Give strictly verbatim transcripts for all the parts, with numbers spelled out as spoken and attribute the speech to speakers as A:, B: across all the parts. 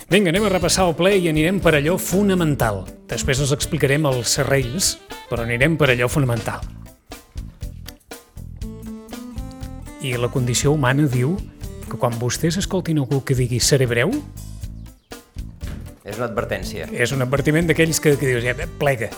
A: Vinga, anem a repassar el ple i anirem per allò fonamental. Després us explicarem els serrells, però anirem per allò fonamental. I la condició humana diu que quan vostès escoltin algú que digui seré breu...
B: És una advertència.
A: És un advertiment d'aquells que, que dius, ja, plega.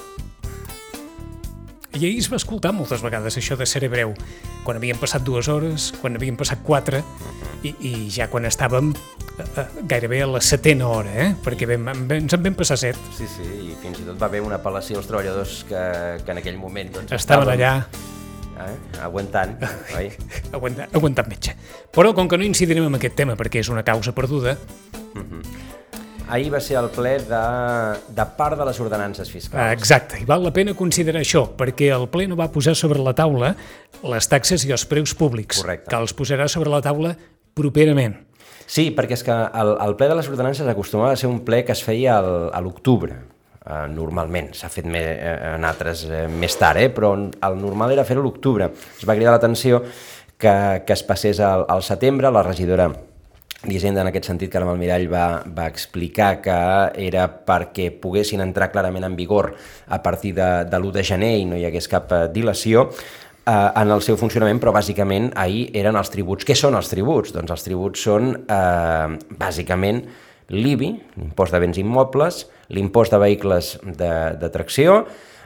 A: I ahir es va escoltar moltes vegades això de seré breu, quan havien passat dues hores, quan havien passat quatre, i, i ja quan estàvem eh, gairebé a la setena hora, eh? Perquè vam, ens en vam passar set.
B: Sí, sí, i fins i tot va haver una apel·lació als treballadors que, que en aquell moment doncs,
A: estaven allà
B: eh? aguantant, oi?
A: Aguantant, aguantant metge. Però com que no incidirem en aquest tema perquè és una causa perduda...
B: Uh-huh. Ahir va ser el ple de, de part de les ordenances fiscals.
A: Exacte, i val la pena considerar això, perquè el ple no va posar sobre la taula les taxes i els preus públics.
B: Correcte.
A: Que els posarà sobre la taula properament.
B: Sí, perquè és que el, el ple de les ordenances acostumava a ser un ple que es feia al, a l'octubre, eh, normalment. S'ha fet me, eh, en altres eh, més tard, eh, però el normal era fer-ho a l'octubre. Es va cridar l'atenció que, que es passés al, al setembre. La regidora d'Hisenda, en aquest sentit, Carme Almirall va, va explicar que era perquè poguessin entrar clarament en vigor a partir de, de l'u de gener i no hi hagués cap dilació eh, en el seu funcionament, però bàsicament ahir eren els tributs. Què són els tributs? Doncs els tributs són eh, bàsicament l'I B I, l'impost de béns immobles, l'impost de vehicles de, de tracció,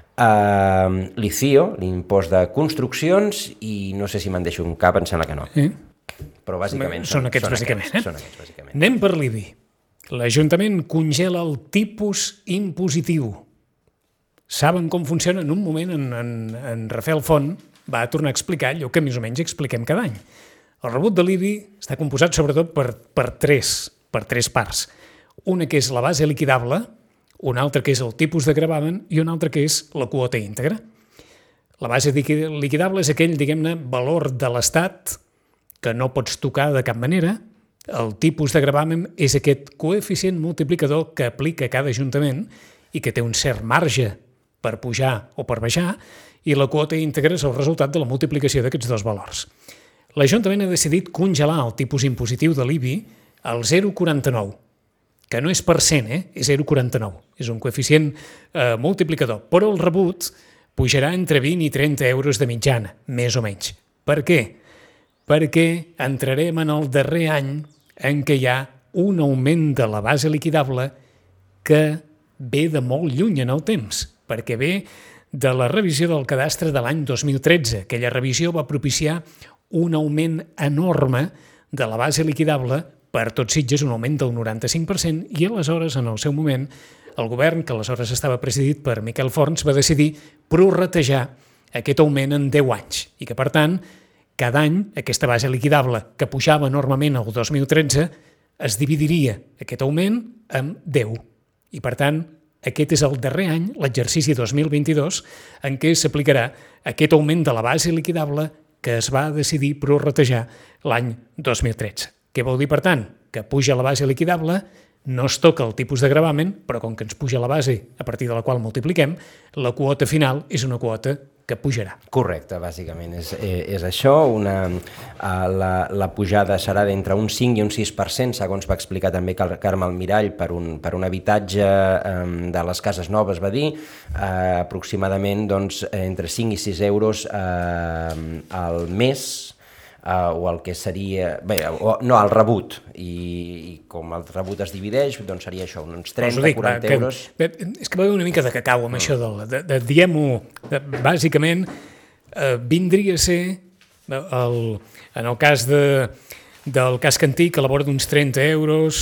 B: eh, l'I C I O, l'impost de construccions, i no sé si me'n deixo un cap, em sembla que no.
A: Eh?
B: Però bàsicament
A: són, són aquests,
B: són
A: bàsicament.
B: Aquests,
A: eh?
B: són aquests, bàsicament.
A: Anem per l'I B I. L'Ajuntament congela el tipus impositiu. Saben com funciona? En un moment, en, en, en Rafael Font va tornar a explicar allò que més o menys expliquem cada any. El rebut de l'I B I està composat sobretot per, per, tres, per tres parts. Una que és la base liquidable, una altra que és el tipus de gravamen i una altra que és la quota íntegra. La base liquidable és aquell, diguem-ne, valor de l'Estat que no pots tocar de cap manera. El tipus de gravamen és aquest coeficient multiplicador que aplica cada ajuntament i que té un cert marge per pujar o per baixar, i la quota íntegra és el resultat de la multiplicació d'aquests dos valors. L'Ajuntament ha decidit congelar el tipus impositiu de l'I B I al zero coma quaranta-nou, que no és per cent, eh? És zero coma quaranta-nou. És un coeficient eh, multiplicador, però el rebut pujarà entre vint i trenta euros de mitjana, més o menys. Per què? Perquè entrarem en el darrer any en què hi ha un augment de la base liquidable que ve de molt lluny en el temps, perquè ve de la revisió del cadastre de l'any dos mil tretze. Aquella revisió va propiciar un augment enorme de la base liquidable, per tot Sitges un augment del noranta-cinc per cent, i aleshores, en el seu moment, el govern, que aleshores estava presidit per Miquel Forns, va decidir prorratejar aquest augment en deu anys, i que, per tant, cada any aquesta base liquidable, que pujava enormement el dos mil tretze, es dividiria aquest augment en deu. I, per tant, aquest és el darrer any, l'exercici dos mil vint-i-dos, en què s'aplicarà aquest augment de la base liquidable que es va decidir prorratejar l'any dos mil tretze. Què vol dir, per tant? Que puja la base liquidable, no es toca el tipus de gravamen, però com que ens puja la base a partir de la qual multipliquem, la quota final és una quota que pujarà.
B: Correcte, bàsicament és, és això. Una, la, la pujada serà d'entre un cinc i un sis per cent, segons va explicar també Carme Almirall, per un, per un habitatge eh, de les cases noves, va dir, eh, aproximadament doncs, entre cinc i sis euros eh, al mes, Uh, o el que seria... Bé, o, no, el rebut, i, i com el rebut es divideix, doncs seria això, uns trenta a quaranta euros.
A: Bé, és que va haver una mica de cacau amb mm. això, de, de, de diguem-ho, de, bàsicament, eh, vindria a ser, el, en el cas de, del casc antic, a la vora d'uns trenta euros,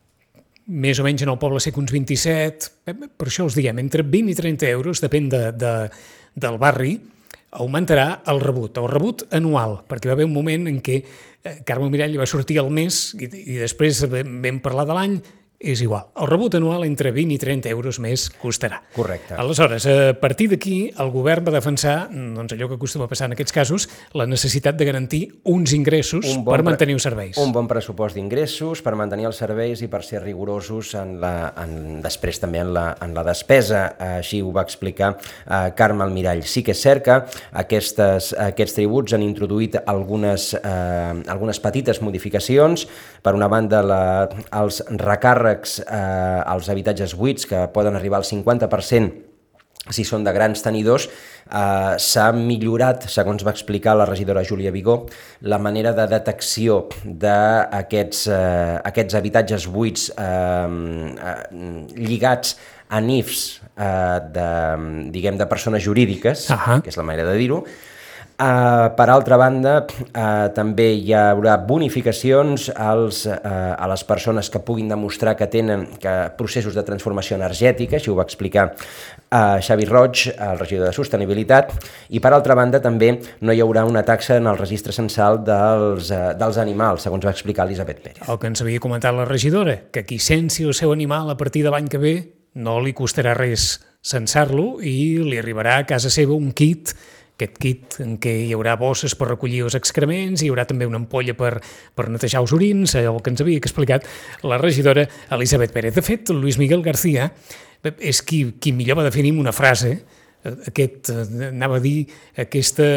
A: més o menys en el poble sec uns vint-i-set, per això us diguem, entre vint i trenta euros, depèn de, de, del barri, augmentarà el rebut, el rebut anual, perquè va haver un moment en què Carme Almirall va sortir al mes i, i després vam parlar de l'any, és igual. El rebut anual entre vint i trenta euros més costarà.
B: Correcte.
A: Aleshores, a partir d'aquí, el govern va defensar, doncs allò que acostuma a passar en aquests casos, la necessitat de garantir uns ingressos un bon per mantenir els serveis.
B: Un bon pressupost d'ingressos per mantenir els serveis i per ser rigorosos en la, en, després també en la, en la despesa. Així ho va explicar eh, Carme Almirall. Sí que és cert que aquestes, aquests tributs han introduït algunes, eh, algunes petites modificacions. Per una banda, la, els recàrrecs càrrecs eh, als habitatges buits, que poden arribar al cinquanta per cent si són de grans tenidors, eh, s'ha millorat, segons va explicar la regidora Júlia Vigó, la manera de detecció d'aquests eh, aquests habitatges buits eh, eh, lligats a N I Fs eh, de, diguem, de persones jurídiques, uh-huh. que és la manera de dir-ho. Uh, per altra banda, uh, també hi haurà bonificacions als, uh, a les persones que puguin demostrar que tenen que, processos de transformació energètica, així ho va explicar uh, Xavi Roig, el regidor de Sostenibilitat, i per altra banda també no hi haurà una taxa en el registre censal dels, uh, dels animals, segons va explicar Elisabet Pérez.
A: El que ens havia comentat la regidora, que qui censi el seu animal a partir de l'any que ve no li costarà res censar-lo i li arribarà a casa seva un kit, aquest kit en què hi haurà bosses per recollir els excrements, hi haurà també una ampolla per, per netejar els orins, el que ens havia explicat la regidora Elisabet Pérez. De fet, Luis Miguel García és qui, qui millor va definir una frase, aquest, anava a dir, aquesta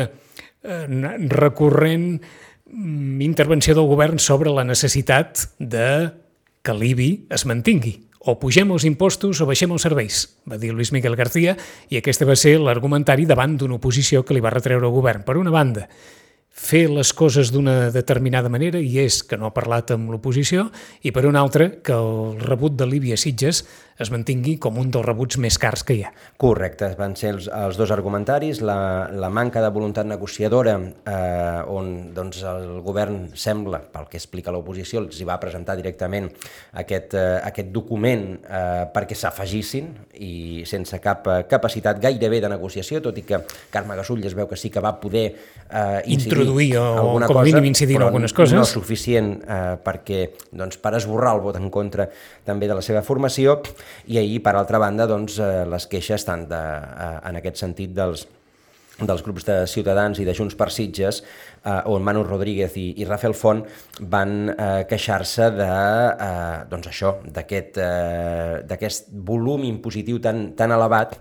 A: recurrent intervenció del govern sobre la necessitat de que l'I B I es mantingui. O pugem els impostos o baixem els serveis, va dir Luis Miguel García, i aquest va ser l'argumentari davant d'una oposició que li va retreure al govern. Per una banda, fer les coses d'una determinada manera, i és que no ha parlat amb l'oposició, i per una altra, que el rebut de l'I B I a Sitges es mantingui com un dels rebuts més cars que hi ha.
B: Correcte, van ser els, els dos argumentaris, la, la manca de voluntat negociadora, eh, on doncs, el govern sembla, pel que explica l'oposició, els hi va presentar directament aquest, eh, aquest document eh, perquè s'afegissin i sense cap eh, capacitat gairebé de negociació, tot i que Carme Gasull es veu que sí que va poder eh,
A: introduir o
B: alguna
A: com a
B: cosa,
A: mínim incidir en algunes coses.
B: No suficient eh, perquè, doncs, per esborrar el vot en contra també de la seva formació. I ahir, per altra banda, doncs, eh, les queixes tant de, eh, en aquest sentit dels, dels grups de Ciutadans i de Junts per Sitges, eh, on Manu Rodríguez i, i Rafael Font van eh, queixar-se de, eh, doncs això, d'aquest eh, d'aquest volum impositiu tan, tan elevat,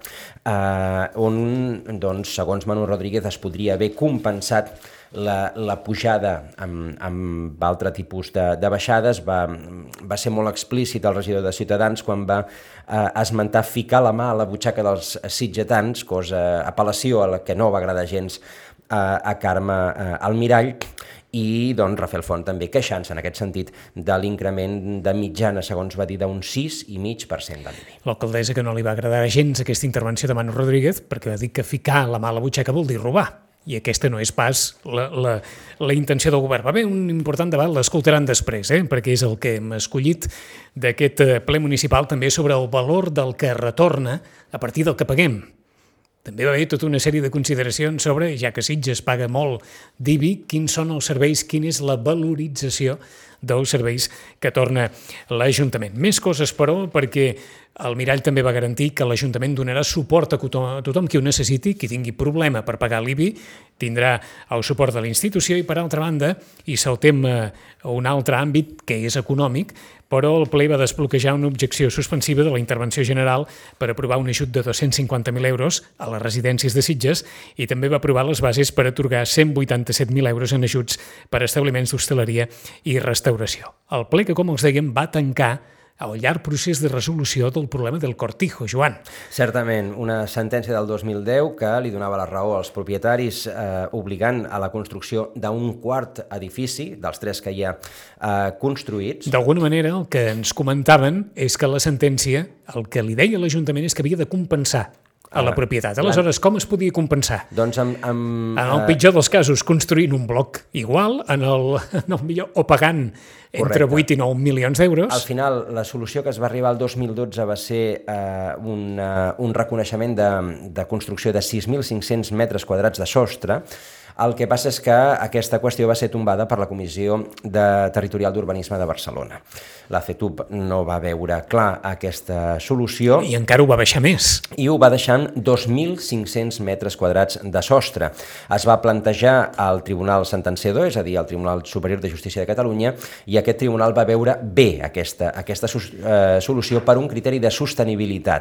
B: eh, on, doncs, segons Manu Rodríguez, es podria haver compensat La, la pujada amb, amb altre tipus de, de baixades. Va, va ser molt explícit el regidor de Ciutadans quan va eh, esmentar ficar la mà a la butxaca dels sitgetans, cosa, apel·lació a la que no va agradar gens eh, a Carme eh, Almirall, i doncs, Rafael Font també queixant-se en aquest sentit de l'increment de mitjana, segons va dir, d'un sis coma cinc per cent de l'I B I.
A: L'alcaldessa que no li va agradar gens aquesta intervenció de Manu Rodríguez, perquè va dir que ficar la mà a la butxaca vol dir robar. I aquesta no és pas la, la, la intenció del govern. Va haver un important debat, l'escoltaran després, eh? perquè és el que hem escollit d'aquest ple municipal, també sobre el valor del que retorna a partir del que paguem. També va haver tota una sèrie de consideracions sobre, ja que Sitges paga molt d'I B I, quins són els serveis, quina és la valorització dels serveis que torna l'Ajuntament. Més coses, però, perquè el Mirall també va garantir que l'Ajuntament donarà suport a tothom, a tothom qui ho necessiti, qui tingui problema per pagar l'I B I, tindrà el suport de la institució i, per altra banda, i saltem a un altre àmbit que és econòmic, però el ple va desbloquejar una objecció suspensiva de la intervenció general per aprovar un ajut de dos-cents cinquanta mil euros a les residències de Sitges i també va aprovar les bases per atorgar cent vuitanta-set mil euros en ajuts per a establiments d'hostaleria i restauració. El ple que, com els dèiem, va tancar el llarg procés de resolució del problema del Cortijo, Joan.
B: Certament, una sentència del dos mil deu que li donava la raó als propietaris eh, obligant a la construcció d'un quart edifici, dels tres que hi ha eh, construïts.
A: D'alguna manera, el que ens comentaven és que la sentència, el que li deia l'Ajuntament és que havia de compensar a la propietat. Aleshores, com es podia compensar?
B: Doncs amb... amb
A: en el pitjor dels casos, construint un bloc igual, en el, en el millor, o pagant entre vuit i nou milions d'euros.
B: Al final, la solució que es va arribar el dos mil dotze va ser eh, un, uh, un reconeixement de, de construcció de sis mil cinc-cents metres quadrats de sostre. El que passa és que aquesta qüestió va ser tombada per la Comissió de Territorial d'Urbanisme de Barcelona. La FETUB no va veure clar aquesta solució.
A: I encara ho va baixar més.
B: I ho va deixar en dos mil cinc-cents metres quadrats de sostre. Es va plantejar al Tribunal Sentenciador, és a dir, al Tribunal Superior de Justícia de Catalunya, i aquest tribunal va veure bé aquesta, aquesta uh, solució per un criteri de sostenibilitat.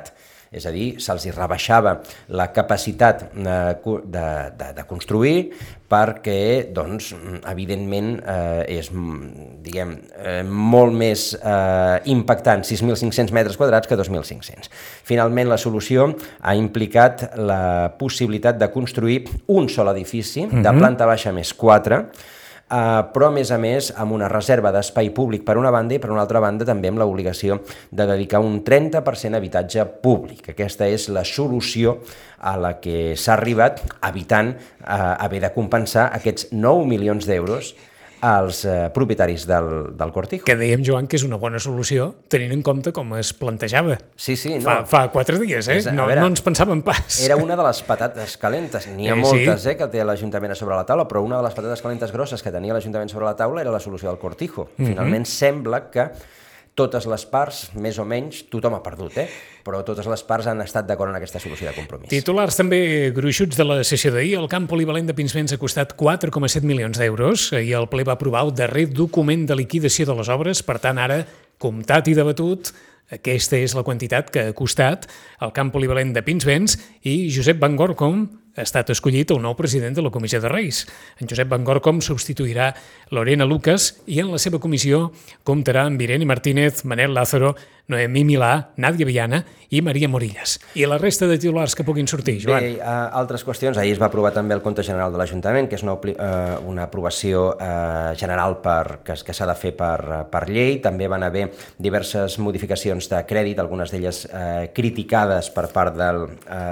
B: és a dir, se'ls rebaixava la capacitat de, de, de, de construir perquè, doncs, evidentment, eh, és, diguem, eh, molt més eh, impactant sis mil cinc-cents metres quadrats que dos mil cinc-cents. Finalment, la solució ha implicat la possibilitat de construir un sol edifici, mm-hmm. de planta baixa més quatre, Uh, però a més a més amb una reserva d'espai públic per una banda i per una altra banda també amb l'obligació de dedicar un trenta per cent a habitatge públic. Aquesta és la solució a la que s'ha arribat, evitant uh, haver de compensar aquests nou milions d'euros als eh, propietaris del, del Cortijo.
A: Que dèiem, Joan, que és una bona solució, tenint en compte com es plantejava.
B: Sí, sí. No.
A: Fa, fa quatre dies, eh? És, no, veure, no ens pensàvem pas.
B: Era una de les patates calentes. N'hi ha eh, moltes sí. eh, que té l'Ajuntament a sobre la taula, però una de les patates calentes grosses que tenia l'Ajuntament sobre la taula era la solució del Cortijo. Mm-hmm. Finalment sembla que totes les parts, més o menys, tothom ha perdut, eh? però totes les parts han estat d'acord en aquesta solució de compromís.
A: Titulars també gruixuts de la sessió d'ahir. El camp polivalent de Pinsbens ha costat quatre coma set milions d'euros i el ple va aprovar el darrer document de liquidació de les obres. Per tant, ara, comptat i debatut, aquesta és la quantitat que ha costat el camp polivalent de Pinsbens i Josep Van Gorkom ha estat escollit el nou president de la Comissió de Reis. En Josep Van Gorkom substituirà Lorena Lucas i en la seva comissió comptarà amb Irene Martínez, Manel Lázaro, Noemí Milà, Nàdia Viana i Maria Morillas. I la resta de titulars que puguin sortir, Joan?
B: Bé, uh, altres qüestions. Ahir es va aprovar també el compte general de l'Ajuntament, que és una, uh, una aprovació uh, general per, que, que s'ha de fer per, uh, per llei. També van haver diverses modificacions de crèdit, algunes d'elles uh, criticades per part del,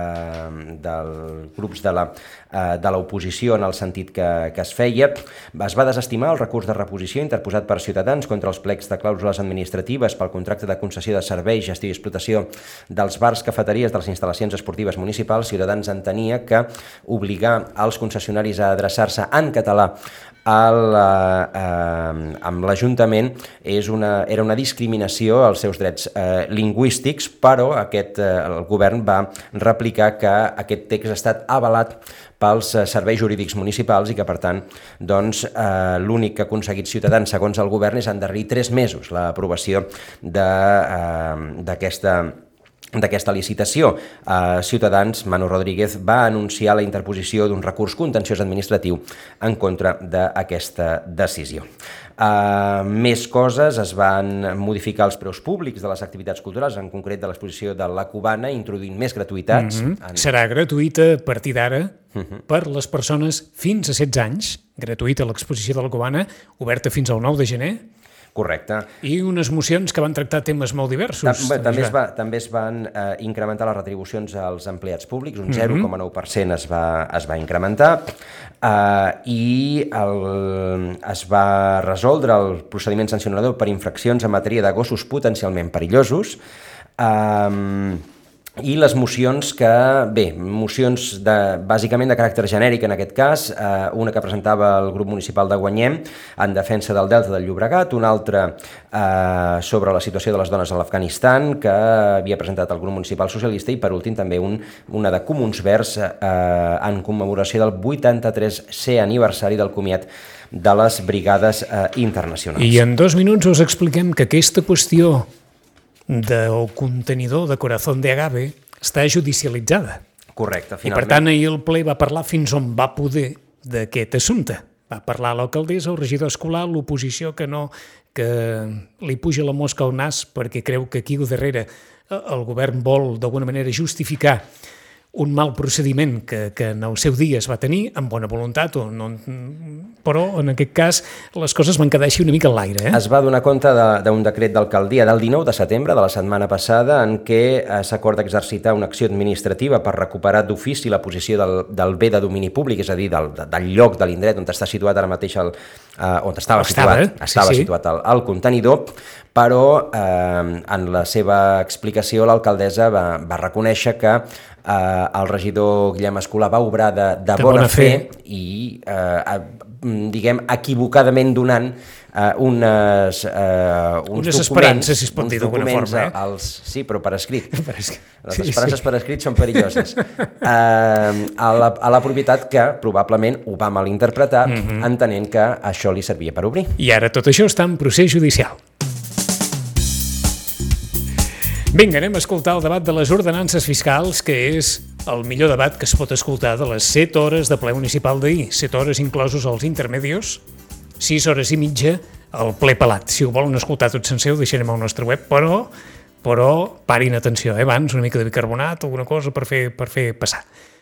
B: uh, del grups de la, uh, de l'oposició en el sentit que, que es feia. Es va desestimar el recurs de reposició interposat per Ciutadans contra els plecs de clàusules administratives pel contracte de concessió de serveis, gestió i explotació dels bars, cafeteries, de les instal·lacions esportives municipals. Ciutadans entenia que obligar els concessionaris a adreçar-se en català al, eh, eh, amb l'Ajuntament és una, era una discriminació als seus drets eh, lingüístics, però aquest, eh, el govern va replicar que aquest text ha estat avalat pels serveis jurídics municipals i que, per tant, doncs, eh, l'únic que ha aconseguit Ciutadans, segons el govern, és endarrerir tres mesos l'aprovació d'aquesta eh, d'aquesta licitació. Eh, Ciutadans, Manu Rodríguez, va anunciar la interposició d'un recurs contenciós administratiu en contra d'aquesta decisió. Uh, més coses, es van modificar els preus públics de les activitats culturals, en concret de l'exposició de La Cubana, introduint més gratuïtats.
A: Mm-hmm. en... Serà gratuïta a partir d'ara mm-hmm. per les persones fins a setze anys, gratuïta l'exposició de La Cubana, oberta fins al nou de gener.
B: Correcte.
A: I unes mocions que van tractar temes molt diversos.
B: També, també, es, va, també es van eh, incrementar les retribucions als empleats públics, un zero coma nou per cent es va, es va incrementar, eh, i el, es va resoldre el procediment sancionador per infraccions en matèria de gossos potencialment perillosos, eh, i les mocions que, bé, mocions de, bàsicament de caràcter genèric en aquest cas, eh, una que presentava el grup municipal de Guanyem en defensa del Delta del Llobregat, una altra eh, sobre la situació de les dones a l'Afganistan que havia presentat el grup municipal socialista i per últim també un, una de Comuns Verds eh, en commemoració del vuitanta-tresè aniversari del comiat de les Brigades eh, Internacionals.
A: I en dos minuts us expliquem que aquesta qüestió del contenidor de Corazón de Agave està judicialitzada.
B: Correcte, finalment.
A: I per tant ahir el ple va parlar fins on va poder d'aquest assumpte. Va parlar l'alcaldessa, el regidor escolar, l'oposició que no, que li puja la mosca al nas perquè creu que aquí darrere el govern vol d'alguna manera justificar un mal procediment que, que en el seu dia es va tenir, amb bona voluntat, o no, però en aquest cas les coses van quedar així una mica en l'aire. Eh?
B: Es va donar compte d'un de, decret d'alcaldia del dinou de setembre de la setmana passada en què eh, s'acorda exercitar una acció administrativa per recuperar d'ofici la posició del, del bé de domini públic, és a dir, del, del lloc, de l'indret on està situat ara mateix, el, eh, on estava, estava situat, estava sí, situat el, el contenidor, però eh, en la seva explicació l'alcaldessa va, va reconèixer que eh, el regidor Guillem Escolà va obrar de, de, de bona, bona fe, fe i, eh, diguem, equivocadament donant eh, unes, eh, uns
A: unes esperances, si es pot dir d'alguna forma. Eh?
B: Als, sí, però per escrit.
A: per escrit.
B: Les esperances sí, sí. per escrit són perilloses. eh, a, la, a la propietat que probablement ho va malinterpretar, mm-hmm. entenent que això li servia per obrir.
A: I ara tot això està en procés judicial. Vinga, anem a escoltar el debat de les ordenances fiscals, que és el millor debat que es pot escoltar de les set hores de ple municipal d'ahir. set hores inclosos els intermedios, sis hores i mitja el ple pelat. Si ho volen escoltar tot sencer, ho deixarem al nostre web, però, però parin atenció, eh? Abans una mica de bicarbonat, alguna cosa per fer, per fer passar.